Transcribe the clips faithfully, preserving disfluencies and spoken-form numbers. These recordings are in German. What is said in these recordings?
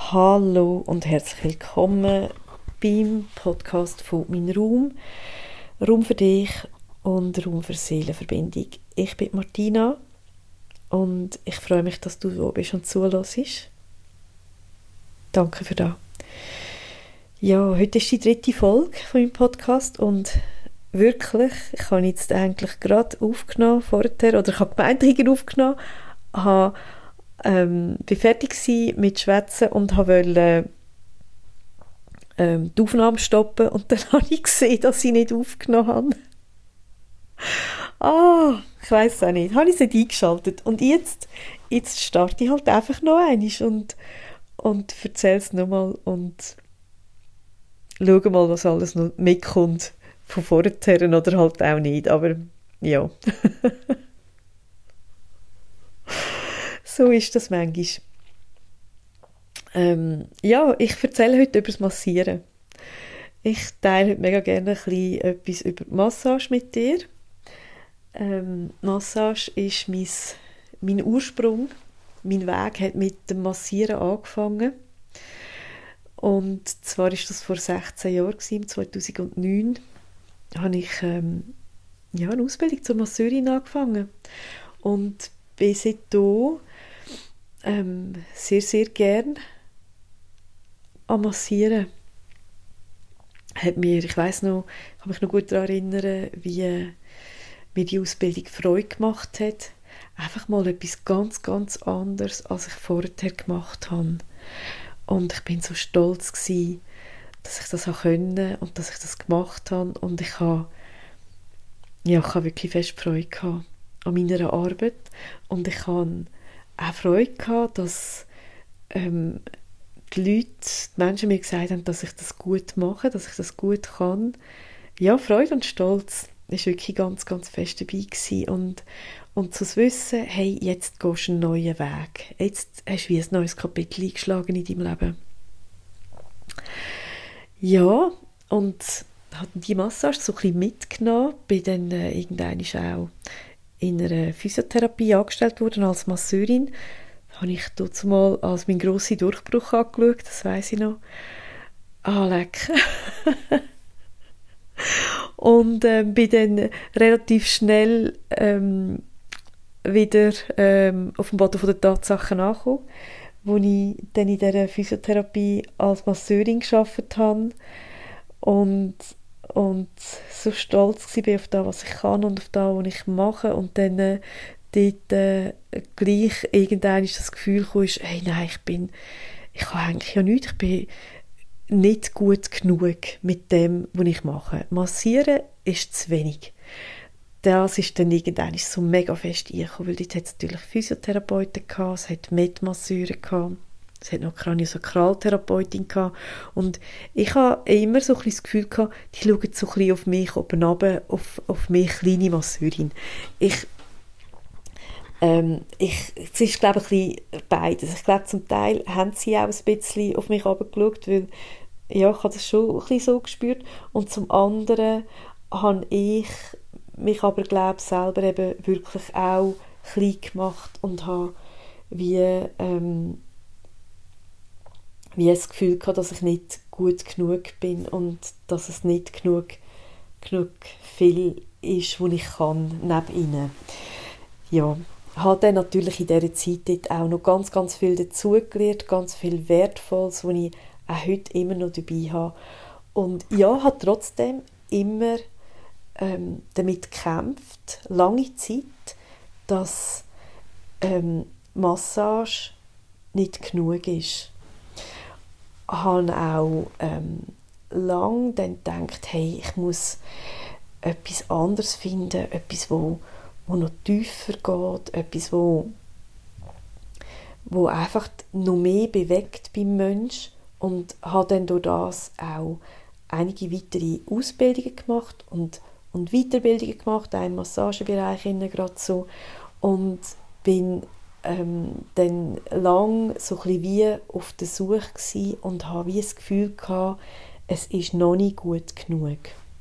Hallo und herzlich willkommen beim Podcast von «Mein Raum». Raum für dich und Raum für Seelenverbindung. Ich bin Martina und ich freue mich, dass du da bist und zuhörst. Danke für das. Ja, heute ist die dritte Folge von meinem Podcast und wirklich, ich habe jetzt eigentlich gerade aufgenommen vorher, oder ich habe gemeint, ich habe aufgenommen, habe Ähm, bin fertig gewesen mit Schwätzen und wollte ähm, die Aufnahme stoppen und dann habe ich gesehen, dass ich nicht aufgenommen habe. Ah, ich weiss es auch nicht. Habe ich es nicht eingeschaltet. Und jetzt, jetzt starte ich halt einfach noch einmal und, und erzähle es nochmal und schaue mal, was alles noch mitkommt von vorher oder halt auch nicht. Aber ja, so ist das manchmal. Ähm, ja, ich erzähle heute über das Massieren. Ich teile heute mega gerne ein bisschen etwas über die Massage mit dir. Ähm, Massage ist mein, mein Ursprung. Mein Weg hat mit dem Massieren angefangen. Und zwar war das vor sechzehn Jahren, zweitausendneun, habe ich ähm, ja, eine Ausbildung zur Masseurin angefangen. Und bin seitdem ähm, sehr, sehr gern am Massieren. Hat mir, ich weiss noch, ich kann mich noch gut daran erinnern, wie mir die Ausbildung Freude gemacht hat. Einfach mal etwas ganz, ganz anderes, als ich vorher gemacht habe. Und ich bin so stolz gewesen, dass ich das auch können und dass ich das gemacht habe. Und ich habe, ja, ich habe wirklich fest Freude gehabt an meiner Arbeit. Und ich habe auch Freude gehabt, dass ähm, die Leute, die Menschen mir gesagt haben, dass ich das gut mache, dass ich das gut kann. Ja, Freude und Stolz war wirklich ganz, ganz fest dabei gewesen. Und, und zu wissen, hey, jetzt gehst du einen neuen Weg. Jetzt hast du wie ein neues Kapitel eingeschlagen in deinem Leben. Ja, und habe die Massage so ein bisschen mitgenommen, bin dann äh, irgendwann auch in einer Physiotherapie angestellt worden als Masseurin. Habe ich dort mal als meinen grossen Durchbruch angeschaut, das weiss ich noch. Ah, leck. Und ähm, bin dann relativ schnell ähm, wieder ähm, auf dem Boden der Tatsachen angekommen, wo ich dann in dieser Physiotherapie als Masseurin gearbeitet habe und, und so stolz war auf das, was ich kann und auf das, was ich mache. Und dann äh, dort äh, gleich irgendwann ist das Gefühl gekommen, hey, nein, ich bin, ich kann eigentlich ja nichts, ich bin nicht gut genug mit dem, was ich mache. Massieren ist zu wenig. Das ist dann irgendwann so mega fest eingekommen, weil dort hat es natürlich Physiotherapeuten gehabt, es hat Medmasseure gehabt, es hat noch Kraniosakraltherapeutin gehabt und ich habe immer so ein bisschen das Gefühl gehabt, die schauen so ein bisschen auf mich oben runter, auf, auf mich, kleine Masseurin. Ich Ähm, ich, es ist, glaube ich, ein bisschen beides. Ich glaube, zum Teil haben sie auch ein bisschen auf mich herabgeschaut, weil ja, ich habe das schon ein bisschen so gespürt. Und zum anderen habe ich mich aber, glaube ich, selber eben wirklich auch klein gemacht und habe wie, ähm, wie das Gefühl gehabt, dass ich nicht gut genug bin und dass es nicht genug, genug viel ist, was ich kann, neben ihnen. Ja. Ich habe dann natürlich in dieser Zeit dort auch noch ganz, ganz viel dazugelernt, ganz viel Wertvolles, was ich auch heute immer noch dabei habe. Und ja, habe trotzdem immer ähm, damit gekämpft, lange Zeit, dass ähm, Massage nicht genug ist. Ich habe auch ähm, lange dann gedacht, hey, ich muss etwas anderes finden, etwas, wo wo noch tiefer geht, etwas, wo, wo einfach noch mehr bewegt beim Mensch und habe dann durch das auch einige weitere Ausbildungen gemacht und, und Weiterbildungen gemacht, auch im Massagebereich gerade so und bin ähm, dann lang so ein bisschen wie auf der Suche gewesen und habe wie das Gefühl gehabt, es ist noch nicht gut genug.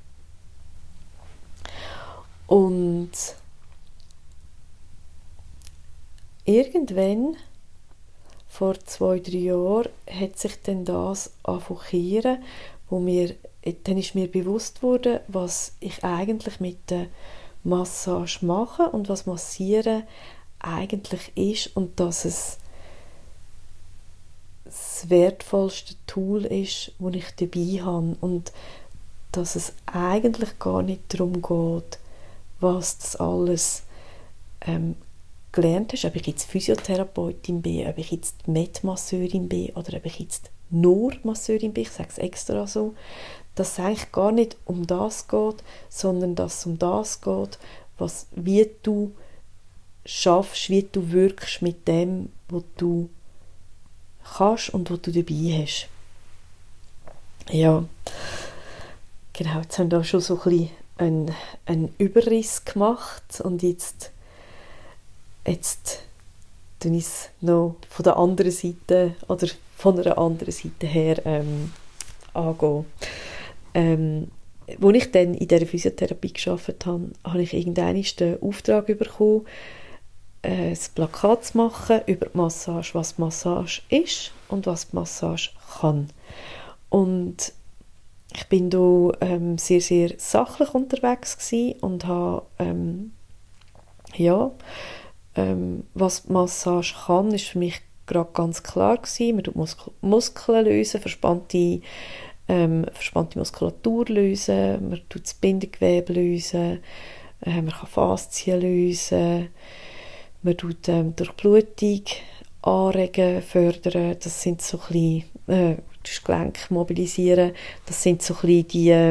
Und irgendwann vor zwei, drei Jahren hat sich dann das angefangen, wo mir, dann ist mir bewusst worden, was ich eigentlich mit der Massage mache und was Massieren eigentlich ist und dass es das wertvollste Tool ist, das ich dabei habe und dass es eigentlich gar nicht darum geht, was das alles ähm, gelernt hast, ob ich jetzt Physiotherapeutin bin, ob ich jetzt Med-Masseurin bin oder ob ich jetzt nur Masseurin bin, ich sage es extra so, dass es eigentlich gar nicht um das geht, sondern dass es um das geht, was, wie du schaffst, wie du wirkst mit dem, was du kannst und was du dabei hast. Ja, genau, jetzt haben wir da schon so ein bisschen einen, einen Überriss gemacht und jetzt jetzt tue ich es noch von der anderen Seite oder von einer anderen Seite her ähm, angehen. Ähm, als ich dann in dieser Physiotherapie gearbeitet habe, habe ich irgendwann den Auftrag bekommen, ein Plakat zu machen über die Massage, was die Massage ist und was die Massage kann. Und ich bin da ähm, sehr, sehr sachlich unterwegs gewesen und habe ähm, ja, ähm, was die Massage kann, ist für mich gerade ganz klar gewesen. Man tut Muskel- Muskeln lösen, verspannte, ähm, verspannte Muskulatur lösen, man tut das Bindegewebe lösen, äh, man kann Faszien lösen, man tut ähm, Durchblutung anregen, fördern, das sind so ein bisschen, äh, das Gelenk mobilisieren, das sind so ein bisschen die, äh,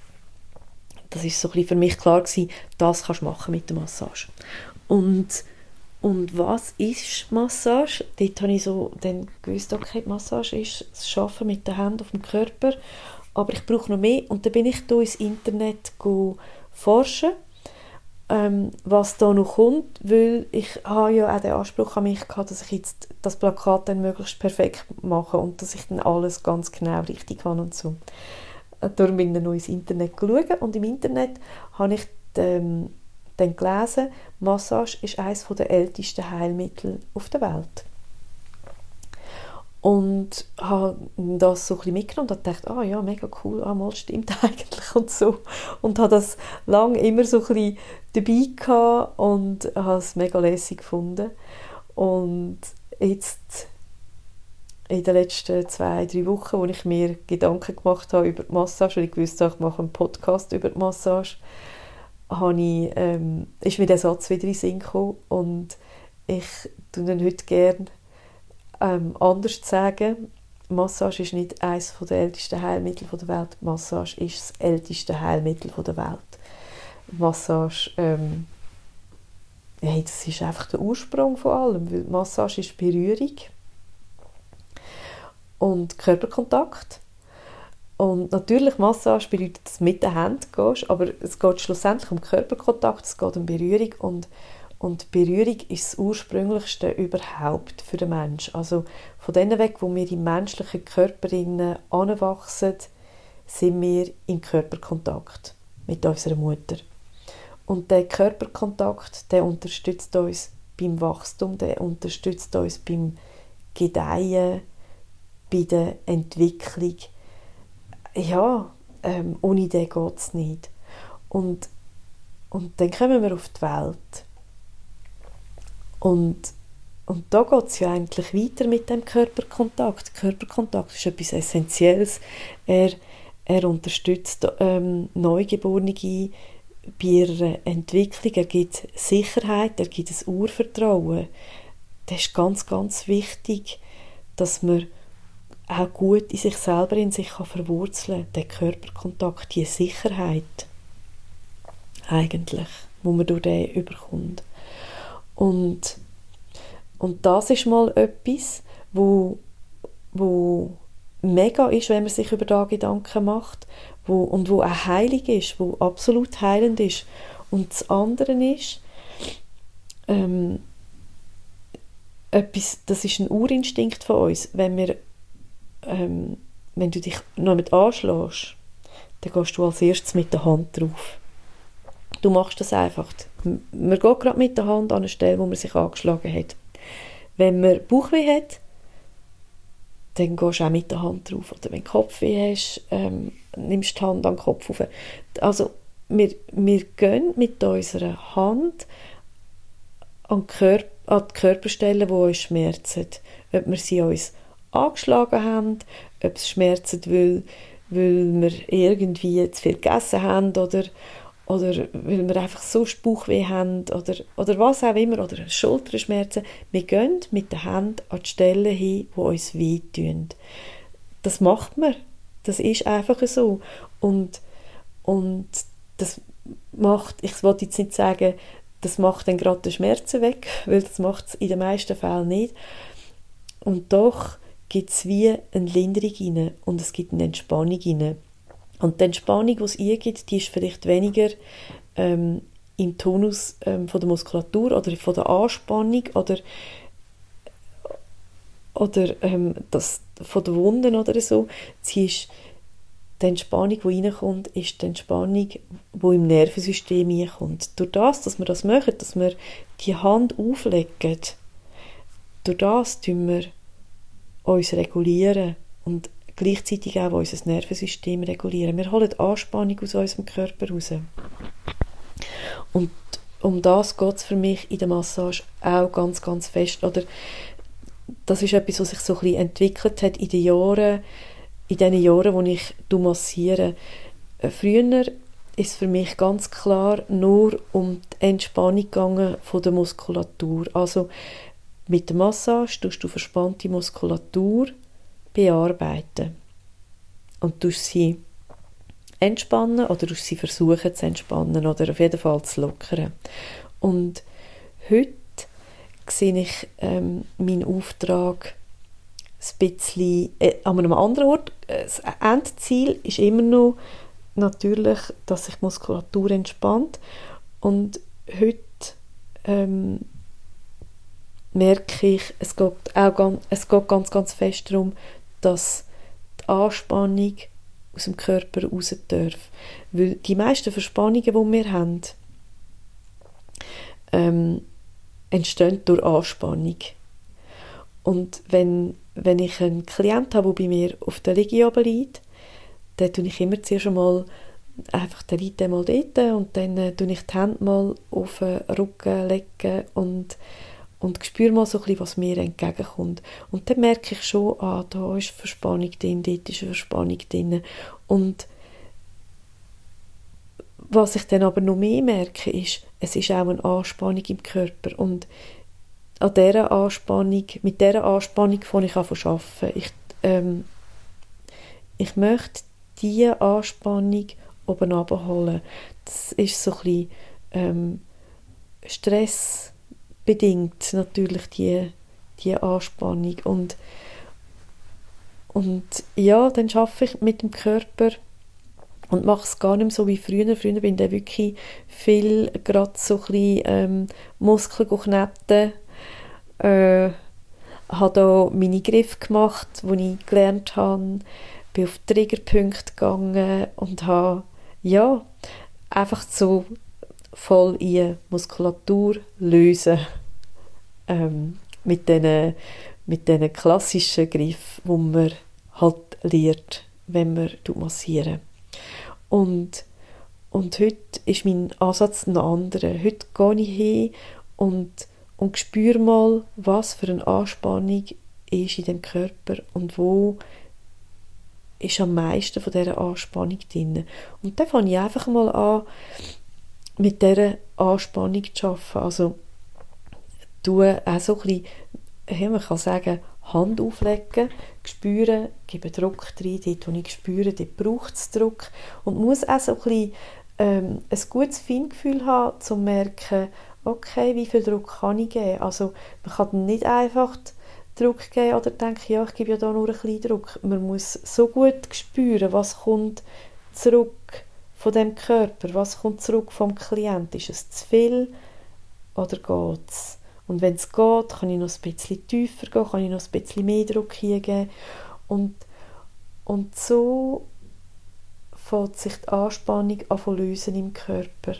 das ist so ein bisschen für mich klar gewesen, das kannst du machen mit der Massage. Und Und was ist Massage? Dort habe ich so dann gewusst, okay, Massage ist das Arbeiten mit den Händen auf dem Körper, aber ich brauche noch mehr. Und dann bin ich da ins Internet forschen, ähm, was da noch kommt, weil ich habe ja auch den Anspruch an mich gehabt, dass ich jetzt das Plakat dann möglichst perfekt mache und dass ich dann alles ganz genau richtig habe und so. Darum bin ich dann noch ins Internet geschaut und im Internet habe ich die, dann gelesen, Massage ist eines der ältesten Heilmittel auf der Welt. Und habe das so ein bisschen mitgenommen und dachte, ah ja, mega cool, ah, mal stimmt eigentlich und so. Und habe das lange immer so ein bisschen dabei gehabt und habe es mega lässig gefunden. Und jetzt, in den letzten zwei, drei Wochen, wo ich mir Gedanken gemacht habe über die Massage, weil ich wusste, ich mache einen Podcast über die Massage, habe ich, ähm, ist mir der Satz wieder in den Sinn gekommen und ich tue ihn heute gerne ähm, anders sagen. Massage ist nicht eines der ältesten Heilmittel der Welt. Massage ist das älteste Heilmittel der Welt. Massage, ähm, hey, das ist einfach der Ursprung von allem, weil Massage ist Berührung und Körperkontakt. Und natürlich, Massage bedeutet, dass du mit den Händen gehst, aber es geht schlussendlich um Körperkontakt, es geht um Berührung und, und Berührung ist das Ursprünglichste überhaupt für den Menschen. Also von dem weg, wo wir im menschlichen Körper heranwachsen, sind wir im Körperkontakt mit unserer Mutter. Und der Körperkontakt, der unterstützt uns beim Wachstum, der unterstützt uns beim Gedeihen, bei der Entwicklung. Ja, ähm, ohne den geht es nicht. Und, und dann kommen wir auf die Welt. Und, und da geht es ja eigentlich weiter mit dem Körperkontakt. Körperkontakt ist etwas Essentielles. Er, er unterstützt ähm, Neugeborene bei ihrer Entwicklung. Er gibt Sicherheit, er gibt ein Urvertrauen. Das ist ganz, ganz wichtig, dass man auch gut in sich selber, in sich kann verwurzeln kann. Der Körperkontakt, die Sicherheit eigentlich, wo man durch den überkommt. Und, und das ist mal etwas, wo, wo mega ist, wenn man sich über da Gedanken macht, wo, und wo auch heilig ist, wo absolut heilend ist. Und das andere ist, ähm, etwas, das ist ein Urinstinkt von uns, wenn wir Ähm, wenn du dich noch mit anschlägst, dann gehst du als erstes mit der Hand drauf. Du machst das einfach. Man geht gerade mit der Hand an eine Stelle, wo man sich angeschlagen hat. Wenn man Bauchweh hat, dann gehst du auch mit der Hand drauf. Oder wenn du Kopfweh hast, ähm, nimmst du die Hand an den Kopf auf. Also wir, wir gehen mit unserer Hand an die, Körper, an die Körperstellen, die uns schmerzen. Ob wir sie uns angeschlagen haben, ob es schmerzt, weil, weil wir irgendwie zu viel gegessen haben oder, oder weil wir einfach so Bauchweh haben oder, oder was auch immer, oder Schulterschmerzen. Wir gehen mit der Hand an die Stellen hin, die uns wehtun. Das macht man. Das ist einfach so. Und, und das macht, ich wollte jetzt nicht sagen, das macht dann gerade die Schmerzen weg, weil das macht es in den meisten Fällen nicht. Und doch gibt es wie eine Linderung rein und es gibt eine Entspannung rein. Und die Entspannung, die es eingibt, die ist vielleicht weniger ähm, im Tonus ähm, von der Muskulatur oder von der Anspannung oder, oder ähm, das, von den Wunden oder so. Sie ist die Entspannung, die reinkommt, ist die Entspannung, die im Nervensystem reinkommt. Durch das, dass wir das machen, dass wir die Hand auflegen, durch das tun wir uns regulieren und gleichzeitig auch unser Nervensystem regulieren. Wir holen Anspannung aus unserem Körper raus. Und um das geht es für mich in der Massage auch ganz, ganz fest. Oder das ist etwas, was sich so ein bisschen entwickelt hat in den Jahren, in den Jahren, wo ich massiere. Früher ist es für mich ganz klar nur um die Entspannung gegangen von der Muskulatur. Also mit der Massage tust du verspannte Muskulatur bearbeiten und tust sie entspannen oder tust sie versuchen zu entspannen oder auf jeden Fall zu lockern. Und heute sehe ich ähm, meinen Auftrag ein bisschen äh, an einem anderen Ort. Das Endziel ist immer noch natürlich, dass sich die Muskulatur entspannt. Und heute ähm, merke ich, es geht, auch ganz, es geht ganz, ganz fest darum, dass die Anspannung aus dem Körper raus darf. Weil die meisten Verspannungen, die wir haben, ähm, entstehen durch Anspannung. Und wenn, wenn ich einen Klienten habe, der bei mir auf der Liege oben liegt, dann tue ich immer zuerst einmal einfach, der liegt einmal dort und dann äh, tue ich die Hände mal auf den Rücken legen und, und spüre mal so ein bisschen, was mir entgegenkommt. Und dann merke ich schon, ah, da ist Verspannung drin, dort ist eine Verspannung drin. Und was ich dann aber noch mehr merke, ist, es ist auch eine Anspannung im Körper. Und an dieser Anspannung, mit dieser Anspannung fange ich an zu arbeiten. Ich, ähm, ich möchte diese Anspannung oben runterholen. Das ist so ein bisschen ähm, stressbedingt natürlich, die, die Anspannung. Und, und ja, dann arbeite ich mit dem Körper und mache es gar nicht mehr so wie früher. Früher bin ich wirklich viel gerade so ein bisschen ähm, Muskeln geknetet. Äh, habe da meine Griffe gemacht, die ich gelernt habe, bin auf Triggerpunkte gegangen und habe ja, einfach so voll in Muskulatur lösen ähm, mit diesen mit diesen klassischen Griffen, die man halt lernt, wenn man massieren. Und, und heute ist mein Ansatz ein anderer. Heute gehe ich hin und Und spür mal, was für eine Anspannung ist in dem Körper und wo ist am meisten von dieser Anspannung drin. Und dann fange ich einfach mal an, mit dieser Anspannung zu arbeiten. Also, tue auch so ein bisschen, ja, man kann sagen, Hand auflegen, spüren, gebe Druck rein, dort, wo ich spüre, dort braucht es Druck. Und muss auch so ein bisschen ähm, ein gutes Feingefühl haben, um zu merken, okay, wie viel Druck kann ich geben? Also man kann nicht einfach Druck geben oder denken, ja, ich gebe ja da nur ein bisschen Druck. Man muss so gut spüren, was kommt zurück von dem Körper, was kommt zurück vom Klient. Ist es zu viel oder geht es? Und wenn es geht, kann ich noch ein bisschen tiefer gehen, kann ich noch ein bisschen mehr Druck hingeben. Und, und so fängt sich die Anspannung an zu lösen im Körper.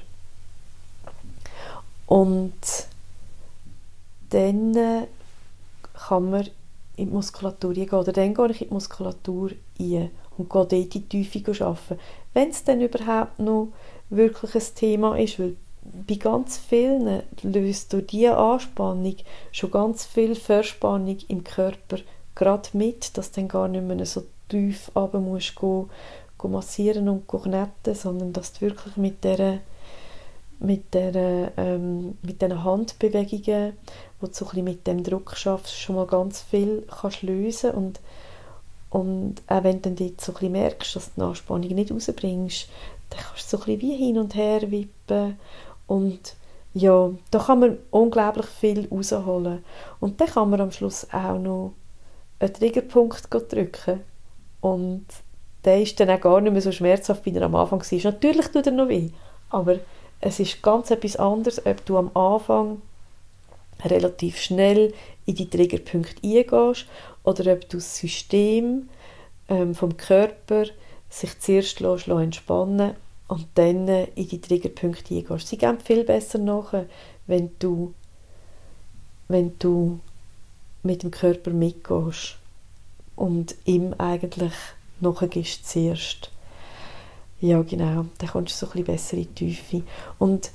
Und dann kann man in die Muskulatur reingehen. Oder dann gehe ich in die Muskulatur rein und gehe dort in die Tiefe arbeiten. Wenn es dann überhaupt noch wirklich ein Thema ist, weil bei ganz vielen löst durch diese Anspannung schon ganz viel Verspannung im Körper gerade mit, dass du dann gar nicht mehr so tief runter musst gehen, gehen massieren und kneten, sondern dass du wirklich mit dieser mit der ähm, mit diesen Handbewegungen, wo du so ein bisschen mit dem Druck schaffst, schon mal ganz viel kannst lösen und und auch wenn du dann dort so ein bisschen merkst, dass du die Anspannung nicht rausbringst, dann kannst du so ein bisschen wie hin und her wippen und ja, da kann man unglaublich viel rausholen und dann kann man am Schluss auch noch einen Triggerpunkt drücken und der ist dann auch gar nicht mehr so schmerzhaft, wie er am Anfang war. Natürlich tut er noch weh, aber es ist ganz etwas anderes, ob du am Anfang relativ schnell in die Triggerpunkte eingehst oder ob du das System ähm, vom Körper sich zuerst lässt, lässt entspannen und dann äh, in die Triggerpunkte eingehst. Sie gehen viel besser nachher, wenn du, wenn du mit dem Körper mitgehst und ihm eigentlich nachgehst zuerst. Ja, genau. Dann kommst du so ein bisschen besser in die Tiefe. Und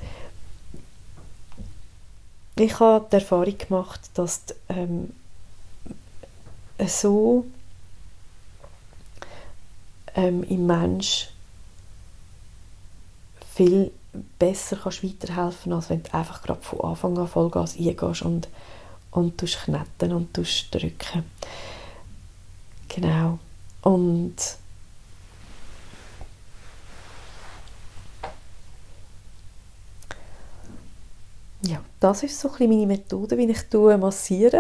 ich habe die Erfahrung gemacht, dass die, ähm, so ähm, im Mensch viel besser kannst weiterhelfen, als wenn du einfach gerade von Anfang an Vollgas eingehst und, und tust kneten und tust drücken. Genau. Und ja, das ist so ein bisschen meine Methode, wie ich massiere.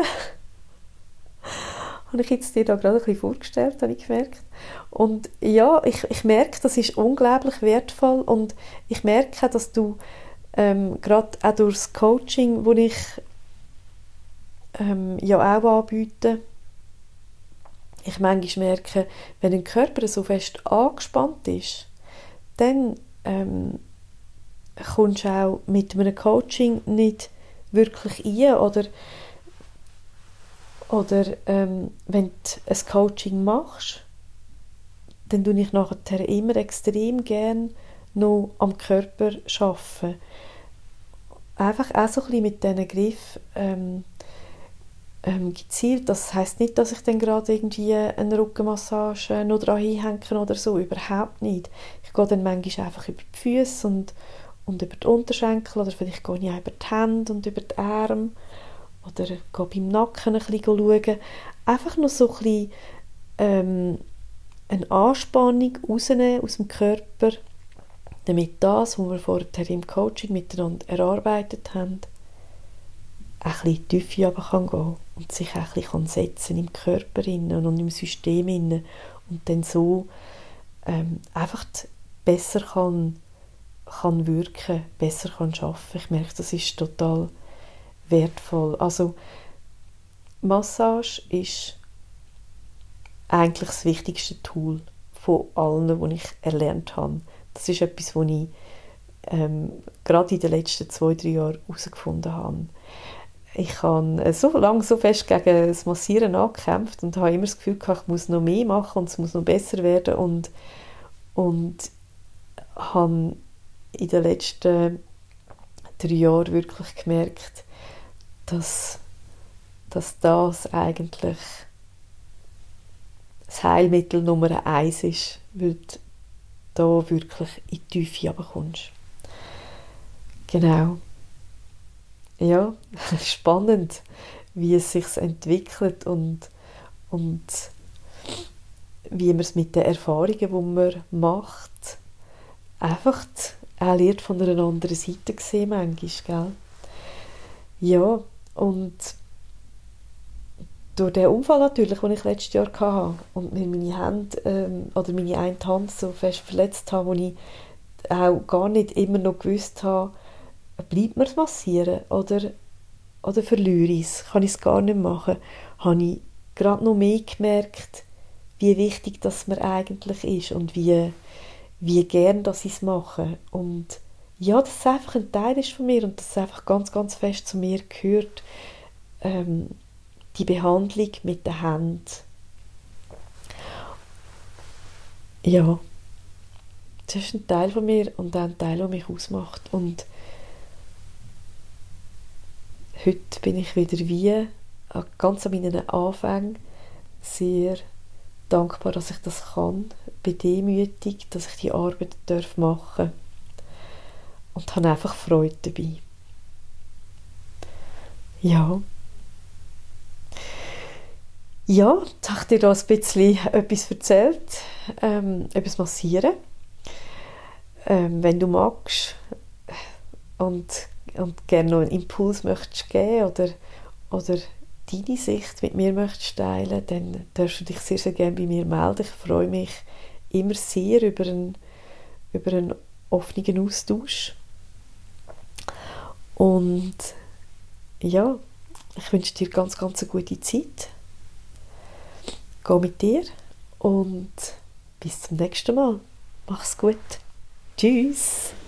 Habe ich jetzt dir da gerade ein bisschen vorgestellt, habe ich gemerkt. Und ja, ich, ich merke, das ist unglaublich wertvoll und ich merke, dass du ähm, gerade auch durch das Coaching, das ich ähm, ja auch anbiete, ich manchmal merke, wenn ein Körper so fest angespannt ist, dann ähm, kommst du auch mit einem Coaching nicht wirklich rein oder, oder ähm, wenn du ein Coaching machst, dann tue ich nachher immer extrem gerne noch am Körper arbeiten. Einfach auch so ein bisschen mit diesen Griff ähm, ähm, gezielt. Das heisst nicht, dass ich dann gerade irgendwie eine Rückenmassage noch dran hinhänge oder so, überhaupt nicht. Ich gehe dann manchmal einfach über die Füße und und über die Unterschenkel oder vielleicht gehe ich auch über die Hände und über die Arme oder gehe beim Nacken ein bisschen schauen. Einfach noch so ein bisschen ähm, eine Anspannung rausnehmen aus dem Körper, damit das, was wir vorher im Coaching miteinander erarbeitet haben, ein bisschen in die Tiefe runter kann gehen und sich auch ein bisschen setzen im Körper und im System innen und dann so ähm, einfach besser kann kann wirken, besser kann arbeiten. Ich merke, das ist total wertvoll. Also Massage ist eigentlich das wichtigste Tool von allen, die ich erlernt habe. Das ist etwas, was ich ähm, gerade in den letzten zwei, drei Jahren herausgefunden habe. Ich habe so lange so fest gegen das Massieren angekämpft und habe immer das Gefühl gehabt, ich muss noch mehr machen und es muss noch besser werden und, und habe in den letzten drei Jahren wirklich gemerkt, dass, dass das eigentlich das Heilmittel Nummer eins ist, weil du da wirklich in die Tiefe runterkommst. Genau. Ja, spannend, wie es sich entwickelt und, und wie man es mit den Erfahrungen, die man macht, einfach auch lernt von einer anderen Seite sehen manchmal, gell? Ja, und durch den Unfall natürlich, den ich letztes Jahr hatte und mir meine Hände ähm, oder meine eine Hand so fest verletzt habe, wo ich auch gar nicht immer noch gewusst habe, bleibt mir es massieren oder, oder verliere ich es, kann ich es gar nicht machen, habe ich gerade noch mehr gemerkt, wie wichtig das mir eigentlich ist und wie wie gern dass ich es mache und ja, dass es einfach ein Teil ist von mir und dass es einfach ganz, ganz fest zu mir gehört, ähm, die Behandlung mit den Händen. Ja, das ist ein Teil von mir und auch ein Teil, der mich ausmacht. Und heute bin ich wieder wie ganz an meinen Anfängen sehr dankbar, dass ich das kann, bin demütig, dass ich die Arbeit darf machen und habe einfach Freude dabei. Ja. Ja, jetzt habe ich dir da ein bisschen etwas erzählt, ähm, über das Massieren. Ähm, wenn du magst und, und gerne noch einen Impuls möchtest geben oder, oder deine Sicht mit mir möchtest teilen, dann darfst du dich sehr, sehr gerne bei mir melden. Ich freue mich immer sehr über einen, über einen offenen Austausch. Und ja, ich wünsche dir ganz, ganz eine gute Zeit. Geh mit dir und bis zum nächsten Mal. Mach's gut. Tschüss.